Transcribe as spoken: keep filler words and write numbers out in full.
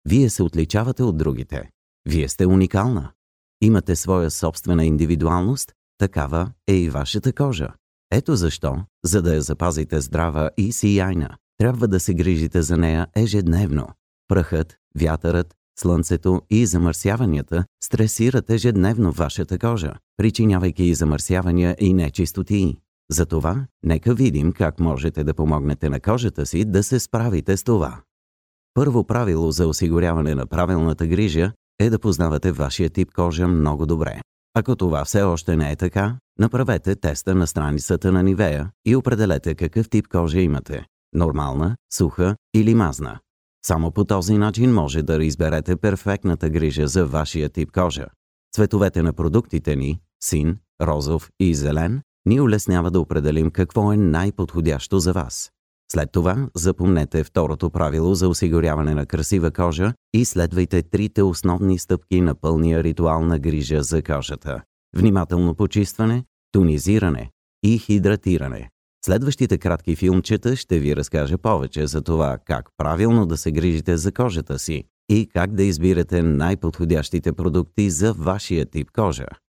Вие се отличавате от другите. Вие сте уникална. Имате своя собствена индивидуалност, такава е и вашата кожа. Ето защо, за да я запазите здрава и сияйна, трябва да се грижите за нея ежедневно. Прахът, вятърът, слънцето и замърсяванията стресират ежедневно вашата кожа, причинявайки и замърсявания и нечистотии. Затова, нека видим как можете да помогнете на кожата си да се справите с това. Първо правило за осигуряване на правилната грижа е да познавате вашия тип кожа много добре. Ако това все още не е така, направете теста на страницата на Нивея и определете какъв тип кожа имате – нормална, суха или мазна. Само по този начин може да изберете перфектната грижа за вашия тип кожа. Цветовете на продуктите ни – син, розов и зелен – ни улеснява да определим какво е най-подходящо за вас. След това запомнете второто правило за осигуряване на красива кожа и следвайте трите основни стъпки на пълния ритуал на грижа за кожата. Внимателно почистване, тонизиране и хидратиране. Следващите кратки филмчета ще ви разкажа повече за това как правилно да се грижите за кожата си и как да избирате най-подходящите продукти за вашия тип кожа.